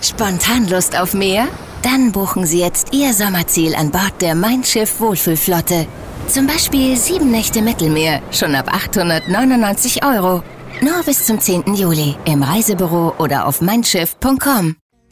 Spontan Lust auf mehr? Dann buchen Sie jetzt Ihr Sommerziel an Bord der Mein Schiff Wohlfühlflotte. Zum Beispiel 7 Nächte Mittelmeer, schon ab 899 €. Nur bis zum 10. Juli im Reisebüro oder auf meinschiff.com.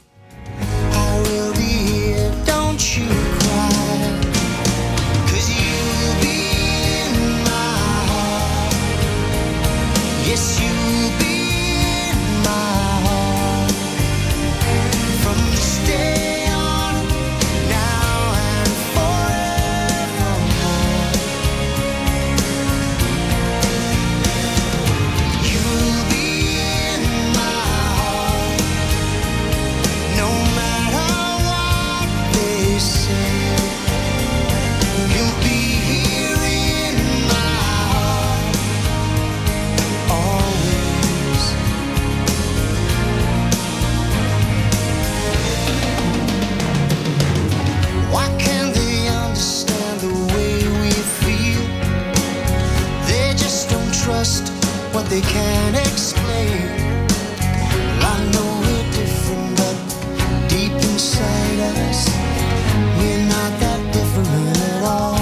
What they can't explain. Well, I know we're different, but deep inside us, we're not that different at all.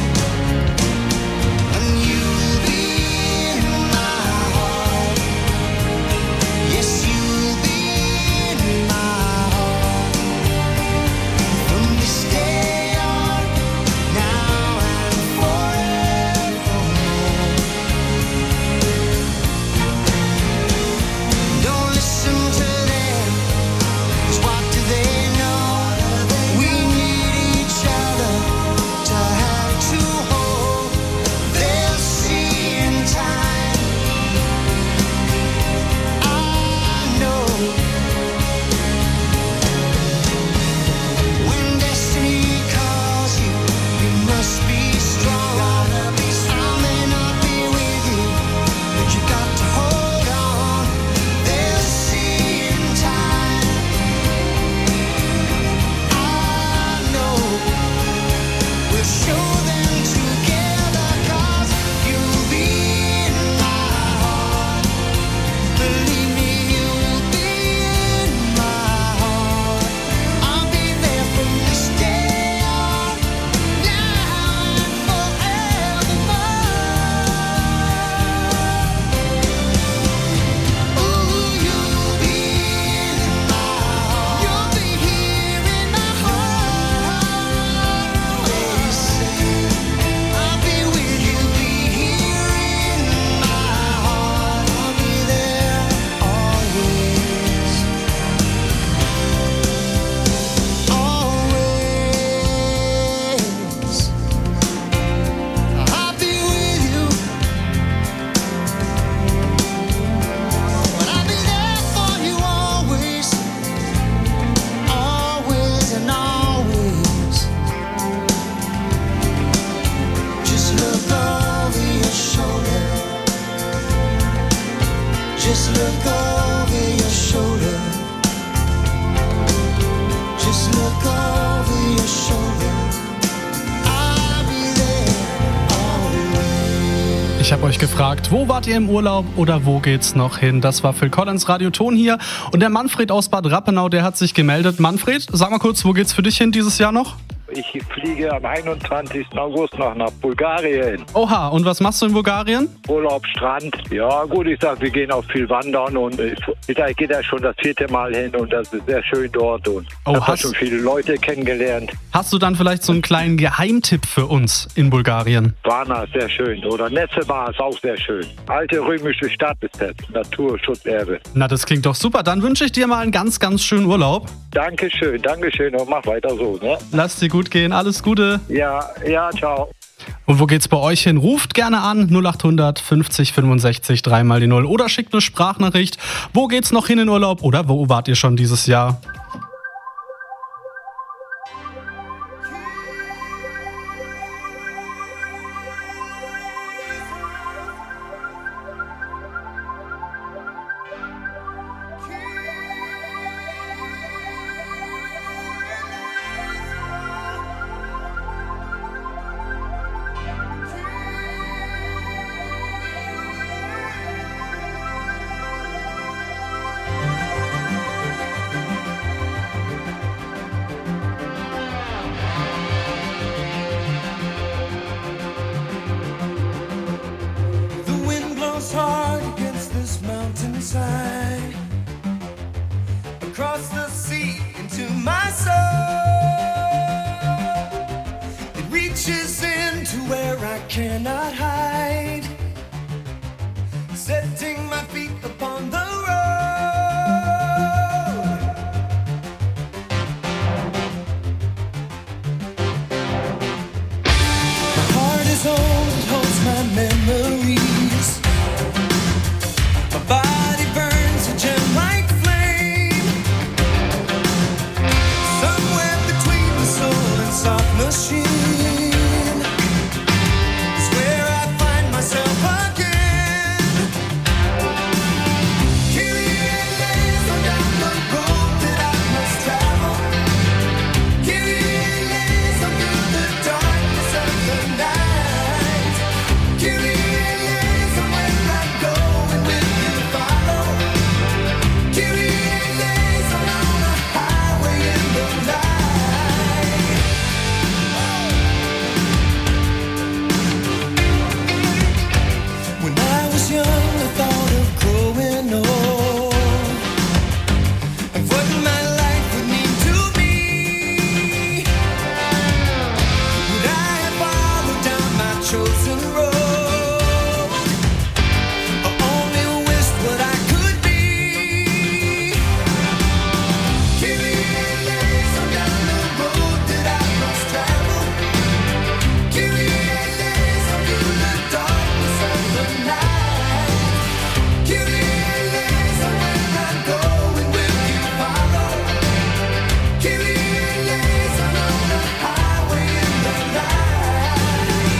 And you'll be in my heart. Yes, you'll be in my heart. From this day on, now and forevermore. Just look over your shoulder. Just look over your shoulder. I'll be there always. Ich habe euch gefragt, wo wart ihr im Urlaub oder wo geht's noch hin? Das war Phil Collins, Radio Ton hier. Und der Manfred aus Bad Rappenau, der hat sich gemeldet. Manfred, sag mal kurz, wo geht's für dich hin dieses Jahr noch? Ich fliege am 21. August noch nach Bulgarien. Oha, und was machst du in Bulgarien? Urlaub, Strand. Ja gut, ich sag, wir gehen auch viel wandern und ich gehe da schon das 4. Mal hin und das ist sehr schön dort und habe schon viele Leute kennengelernt. Hast du dann vielleicht so einen kleinen Geheimtipp für uns in Bulgarien? Varna ist sehr schön oder Nessebar ist auch sehr schön. Alte römische Stadt ist das, Naturschutzerbe. Na, das klingt doch super. Dann wünsche ich dir mal einen ganz, ganz schönen Urlaub. Dankeschön und mach weiter so. Ne? Lass dir gut gehen, alles Gute. Ja, ciao. Und wo geht's bei euch hin? Ruft gerne an 0800 50 65 3 mal die 0 oder schickt eine Sprachnachricht. Wo geht's noch hin in Urlaub oder wo wart ihr schon dieses Jahr? across the sea into my soul. It reaches into where I cannot hide, setting my feet upon the road. My heart is old, it holds my memories. My body burns a gem like flame. Somewhere between the soul and soft machine is where I find myself again. Kyrie eleison, down the road that I must travel. Kyrie eleison, through the darkness of the night. Kyrie eleison, where I go and will you follow? Kyrie eleison, on the highway in the night. When I was young, I thought of growing old and what my life would mean to me. Would I have followed down my chosen road, or only wished what I could be? Kyrie eleison, down the road that I must travel. Kyrie eleison, through the darkness of the night. Kyrie eleison, where I go and will you follow? Kyrie eleison, on the highway in the night.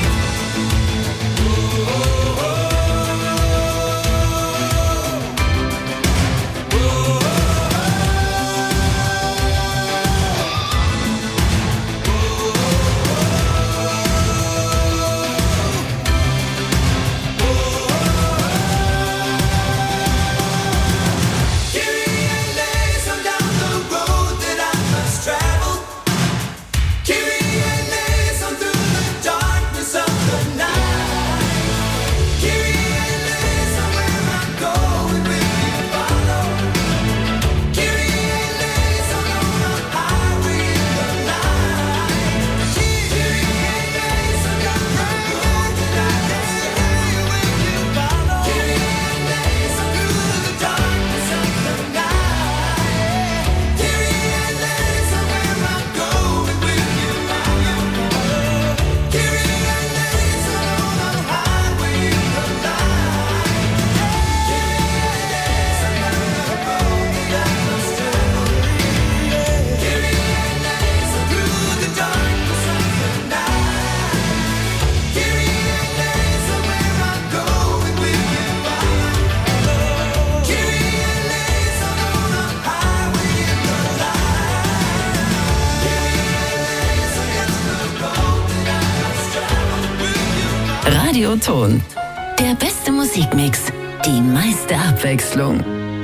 Kyrie eleison, down the road that I must travel. Kyrie eleison, through the darkness of the night. Kyrie eleison, where I go and will you follow? Kyrie eleison, on the highway in the night. Kyrie eleison, down the road that I must travel. Will you follow? Kyrie eleison, through the darkness of the night. Kyrie eleison, where I go and will you follow? Kyrie eleison, on the highway in the night. Kyrie eleison, down the road that I must travel. Kyrie eleison, through the darkness of the night. Kyrie eleison, where I go and will you follow? Kyrie eleison, on the highway in the night. Kyrie eleison, down the road that I must travel. Will you follow? Radioton. Der beste Musikmix, die meiste Abwechslung.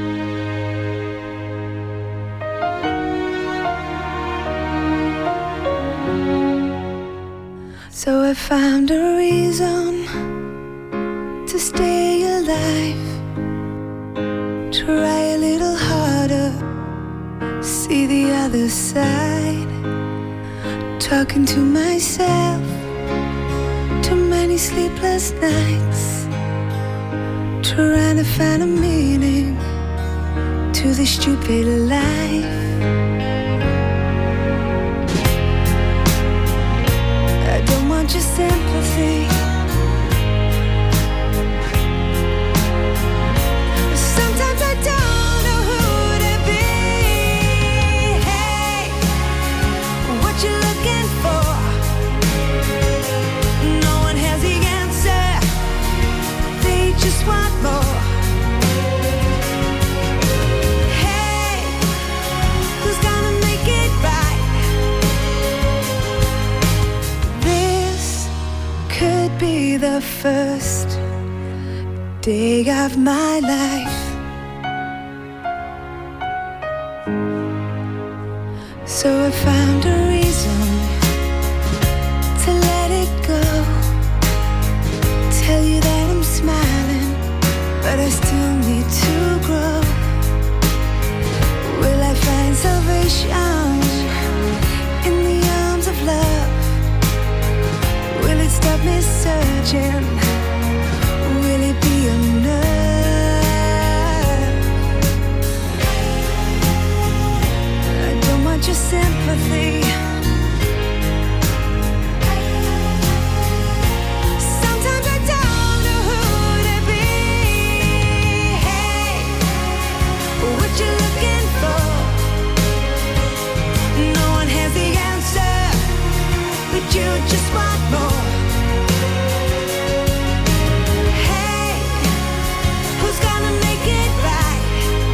So I found a reason to stay alive. Try a little harder, see the other side. Talking to myself, too many sleepless nights. Trying to find a meaning to this stupid life. I don't want your sympathy. Sometimes I don't know who to be. Hey, what you looking for? No one has the answer. They just want more. Hey, who's gonna make it right? This could be the first day of my life. So I found a reason to let it go. Tell you that I'm smiling, but I still need to grow. Will I find imagine, will it be enough? I don't want your sympathy. Sometimes I don't know who to be. Hey, what you looking for? No one has the answer, but you just want more. Hey, who's gonna make it right?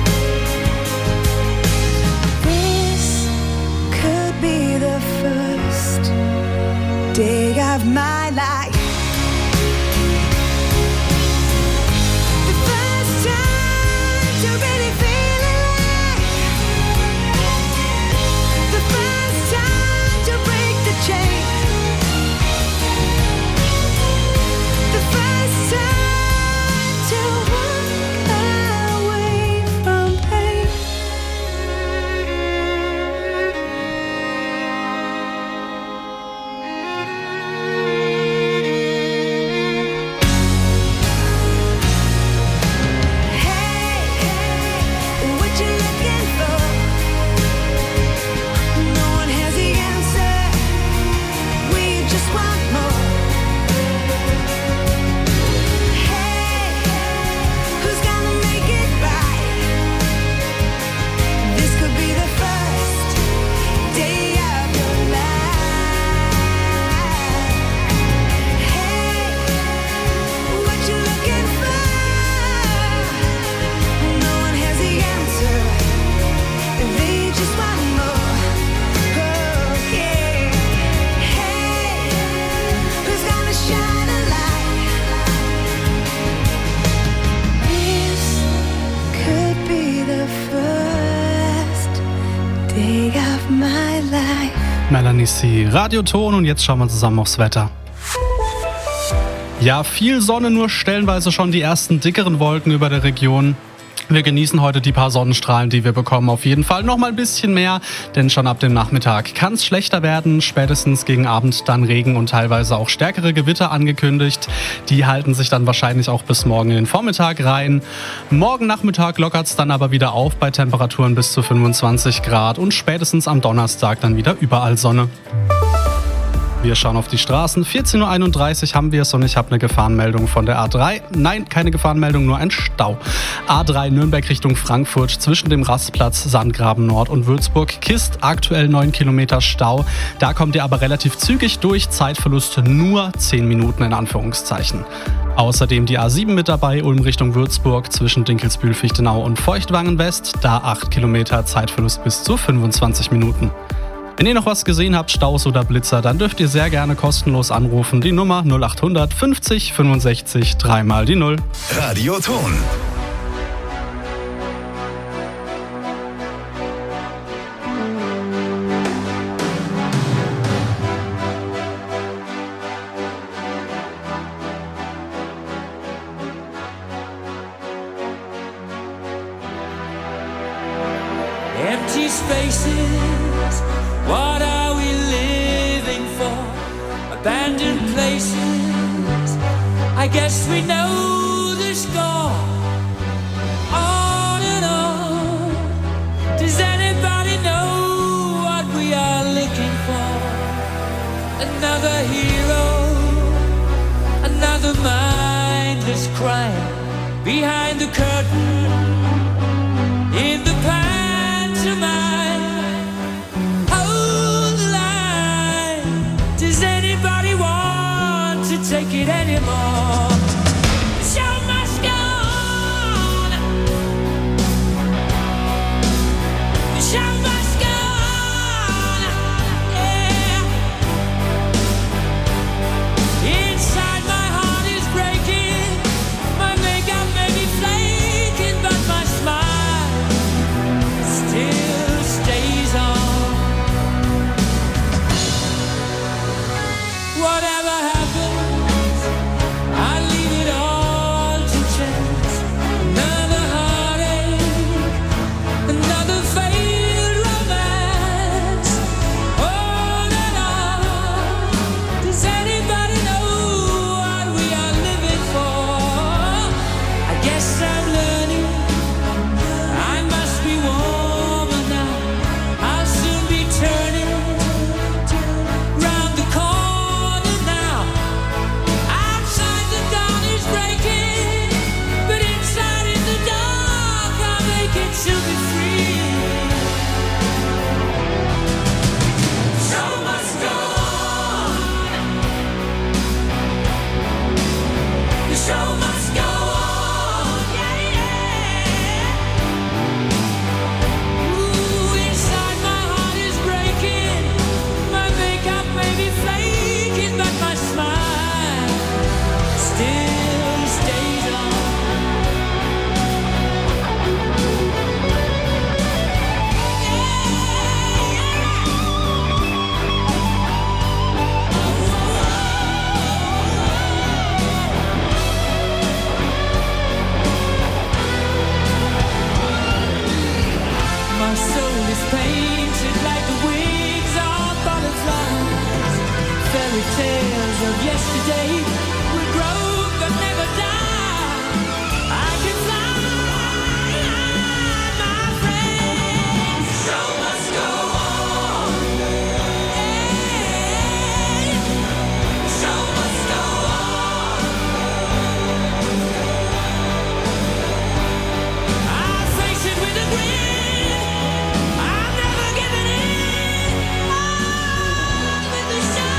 This could be the first day of my life. The first time to really feel alive. The first time to break the chain. The first time to walk away from pain. Hey, what you looking for? No one has the answer. We just want more. Hey, who's gonna make it right? This could be the first day of your life. Hey, what you looking for? No one has the answer. They just want more. Oh, yeah. Hey, who's gonna shine a light? This could be the first day of my life. Melanie C. Radioton und jetzt schauen wir zusammen aufs Wetter. Ja, viel Sonne, nur stellenweise schon die ersten dickeren Wolken über der Region. Wir genießen heute die paar Sonnenstrahlen, die wir bekommen. Auf jeden Fall noch mal ein bisschen mehr, denn schon ab dem Nachmittag kann es schlechter werden. Spätestens gegen Abend dann Regen und teilweise auch stärkere Gewitter angekündigt. Die halten sich dann wahrscheinlich auch bis morgen in den Vormittag rein. Morgen Nachmittag lockert es dann aber wieder auf bei Temperaturen bis zu 25 Grad und spätestens am Donnerstag dann wieder überall Sonne. Wir schauen auf die Straßen. 14.31 Uhr haben wir es und ich habe eine Gefahrenmeldung von der A3. Nein, keine Gefahrenmeldung, nur ein Stau. A3 Nürnberg Richtung Frankfurt zwischen dem Rastplatz Sandgraben Nord und Würzburg-Kist. Aktuell 9 Kilometer Stau. Da kommt ihr aber relativ zügig durch. Zeitverlust nur 10 Minuten in Anführungszeichen. Außerdem die A7 mit dabei, Ulm Richtung Würzburg zwischen Dinkelsbühl, Fichtenau und Feuchtwangen West. Da 8 Kilometer, Zeitverlust bis zu 25 Minuten. Wenn ihr noch was gesehen habt, Staus oder Blitzer, dann dürft ihr sehr gerne kostenlos anrufen. Die Nummer 0800 50 65 3 mal die 0. Radioton. Empty spaces, what are we living for? Abandoned places, I guess we know the score. On and on, does anybody know what we are looking for? Another hero, another mindless crime. Behind the curtain, in the take it anymore. The show must go on. The show must go on. Yeah. Inside my heart is breaking. My makeup may be flaking, but my smile still stays on. Whatever happens, yesterday will grow but never die. I can fly, my friend. Show must go on. Hey, show must go on. I face it with a grin. I'm never giving in. On with the show.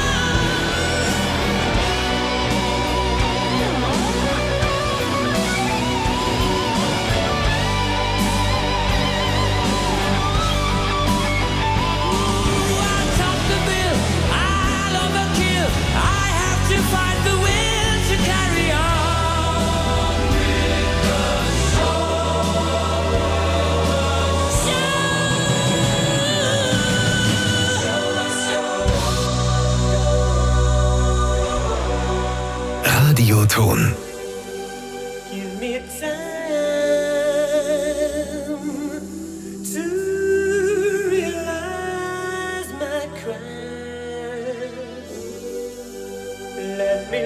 I top the bill, I'll overkill. I have to fight the will to carry on with the Radioton. Give me time to realize my crime. Let me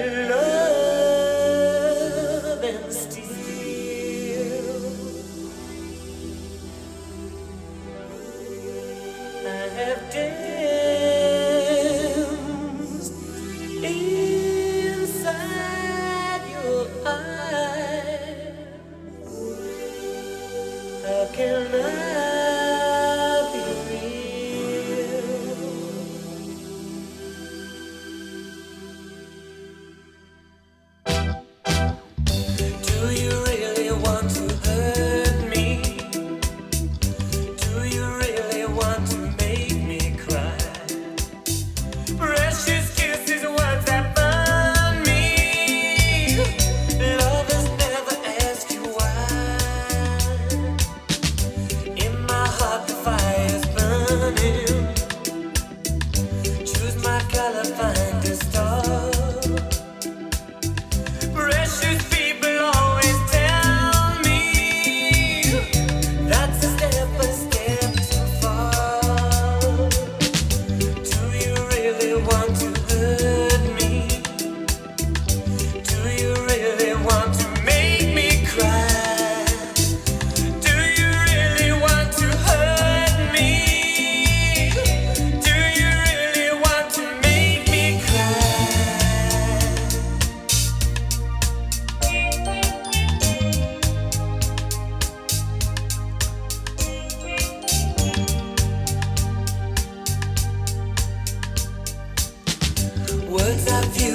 love and steal. I have danced inside your eyes. How can I be real? Do you really want to hurt me? Do you really want to make me cry? Precious kisses, words that burn me. Lovers never ask you why. In my heart the fire's burning. Choose my color, find a star. Precious people always tell me that's a step too far. Do you really want to hurt me? Do you really want to make me cry? Do you really want to hurt me? Do you really want to make me cry? Words I've used